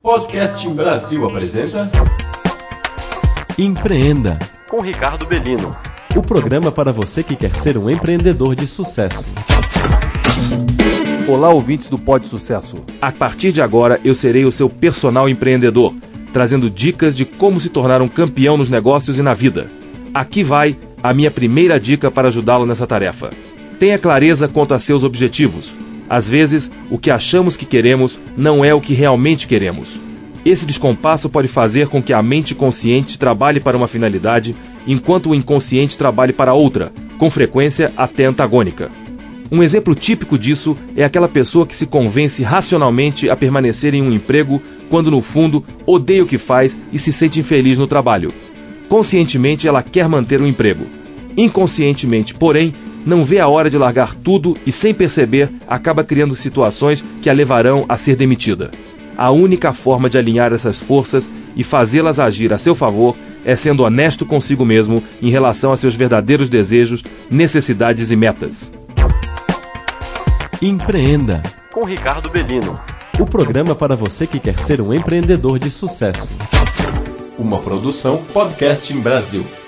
Podcast Brasil apresenta Empreenda, com Ricardo Bellino. o programa para você que quer ser um empreendedor de sucesso. Olá, ouvintes do Pod Sucesso. A partir de agora, eu serei o seu personal empreendedor, trazendo dicas de como se tornar um campeão nos negócios e na vida. Aqui vai a minha primeira dica para ajudá-lo nessa tarefa. Tenha clareza quanto a seus objetivos. Às vezes, o que achamos que queremos não é o que realmente queremos. Esse descompasso pode fazer com que a mente consciente trabalhe para uma finalidade, enquanto o inconsciente trabalhe para outra, com frequência até antagônica. Um exemplo típico disso é aquela pessoa que se convence racionalmente a permanecer em um emprego quando, no fundo, odeia o que faz e se sente infeliz no trabalho. Conscientemente, ela quer manter o emprego. Inconscientemente, porém, não vê a hora de largar tudo e, sem perceber, acaba criando situações que a levarão a ser demitida. A única forma de alinhar essas forças e fazê-las agir a seu favor é sendo honesto consigo mesmo em relação a seus verdadeiros desejos, necessidades e metas. Empreenda, Com Ricardo Bellino. o programa para você que quer ser um empreendedor de sucesso. uma produção Podcast Brasil.